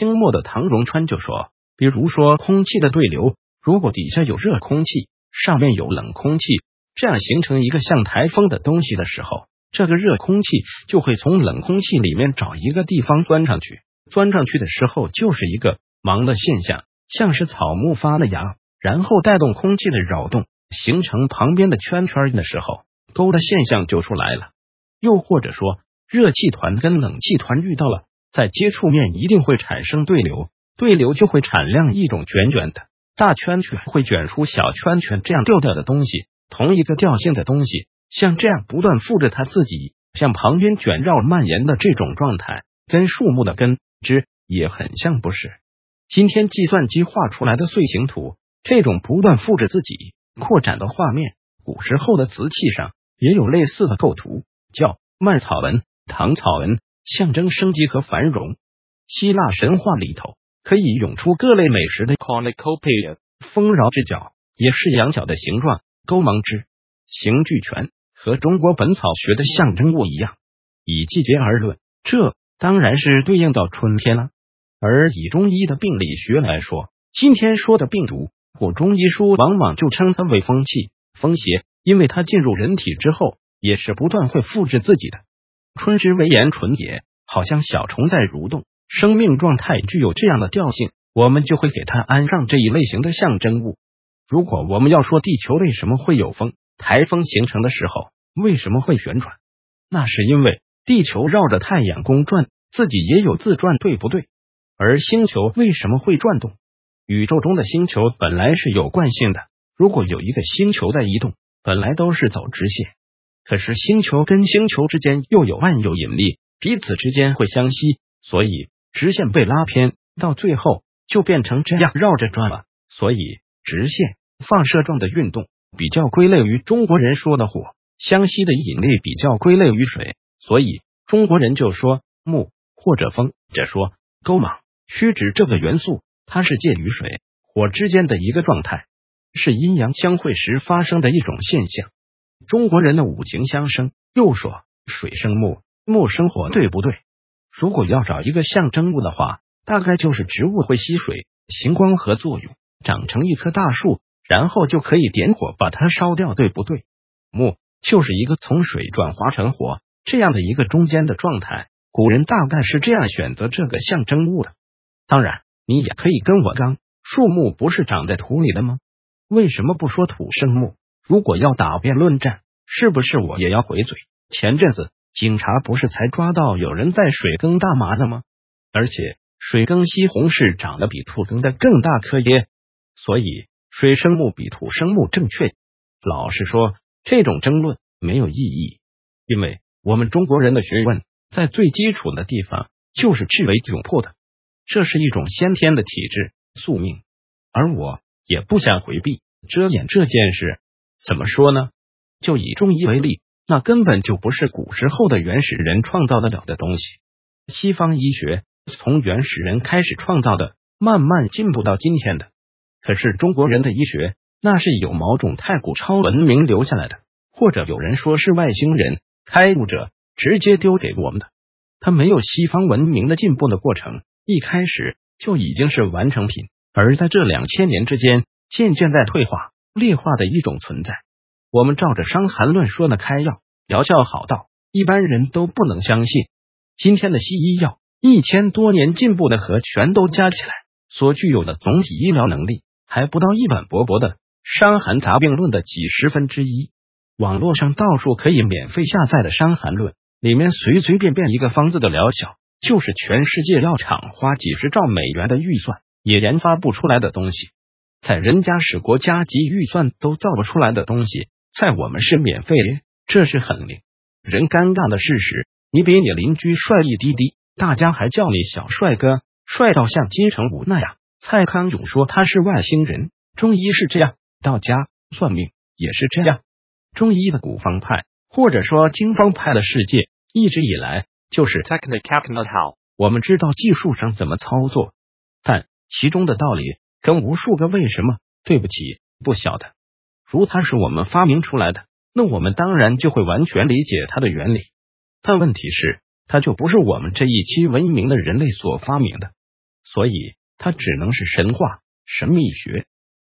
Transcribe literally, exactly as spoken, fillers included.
清末的唐荣川就说，比如说空气的对流，如果底下有热空气，上面有冷空气，这样形成一个像台风的东西的时候，这个热空气就会从冷空气里面找一个地方钻上去，钻上去的时候就是一个忙的现象，像是草木发了芽，然后带动空气的扰动，形成旁边的圈圈的时候，勾的现象就出来了。又或者说，热气团跟冷气团遇到了，在接触面一定会产生对流，对流就会产亮一种卷卷的大圈圈，会卷出小圈圈，这样调调的东西，同一个调性的东西，像这样不断复制它自己，向旁边卷绕蔓延的这种状态，跟树木的根枝也很像，不是？今天计算机画出来的碎形图，这种不断复制自己扩展的画面，古时候的瓷器上也有类似的构图，叫蔓草纹、唐草纹，象征生机和繁荣。希腊神话里头可以涌出各类美食的 cornucopia 丰饶之角，也是羊角的形状，勾芒之形俱全，和中国本草学的象征物一样。以季节而论，这当然是对应到春天了。而以中医的病理学来说，今天说的病毒，或中医书往往就称它为风气、风邪，因为它进入人体之后，也是不断会复制自己的。春之为言纯也，好像小虫在蠕动，生命状态具有这样的调性，我们就会给它安上这一类型的象征物。如果我们要说地球为什么会有风，台风形成的时候为什么会旋转，那是因为地球绕着太阳公转，自己也有自转，对不对？而星球为什么会转动？宇宙中的星球本来是有惯性的，如果有一个星球在移动，本来都是走直线，可是星球跟星球之间又有万有引力，彼此之间会相吸，所以直线被拉偏，到最后就变成这样绕着转了。所以直线放射状的运动比较归类于中国人说的火，相吸的引力比较归类于水，所以中国人就说木或者风，者说勾芒，虚指这个元素它是介于水火之间的一个状态，是阴阳相会时发生的一种现象。中国人的五行相生，又说水生木，木生火，对不对？如果要找一个象征物的话，大概就是植物会吸水，行光合作用，长成一棵大树，然后就可以点火把它烧掉，对不对？木就是一个从水转化成火这样的一个中间的状态，古人大概是这样选择这个象征物的。当然你也可以跟我刚，树木不是长在土里的吗？为什么不说土生木？如果要打辩论战，是不是我也要回嘴？前阵子警察不是才抓到有人在水耕大麻的吗？而且水耕西红柿长得比土耕的更大颗耶，所以水生木比土生木正确。老实说，这种争论没有意义，因为我们中国人的学问在最基础的地方就是至为窘迫的，这是一种先天的体质宿命，而我也不想回避遮掩这件事。怎么说呢？就以中医为例，那根本就不是古时候的原始人创造得了的东西。西方医学从原始人开始创造的，慢慢进步到今天的。可是中国人的医学，那是有某种太古超文明留下来的，或者有人说是外星人开悟者直接丢给我们的。它没有西方文明的进步的过程，一开始就已经是完成品，而在这两千年之间，渐渐在退化劣化的一种存在。我们照着伤寒论说的开药，疗效好到一般人都不能相信。今天的西医药一千多年进步的和全都加起来，所具有的总体医疗能力还不到一本薄薄的伤寒杂病论的几十分之一。网络上到处可以免费下载的伤寒论，里面随随便便一个方子的疗效，就是全世界药厂花几十兆美元的预算也研发不出来的东西。在人家是国家级预算都造不出来的东西，在我们是免费的，这是很令人尴尬的事实。你比你邻居帅一滴滴，大家还叫你小帅哥，帅到像金城武那样。蔡康永说他是外星人，中医是这样，道家算命也是这样。中医的古方派或者说经方派的世界，一直以来就是 technical how， 我们知道技术上怎么操作，但其中的道理跟无数个为什么，对不起，不晓得。如它是我们发明出来的，那我们当然就会完全理解它的原理。但问题是，它就不是我们这一期文明的人类所发明的。 所以它只能是神话、神秘学。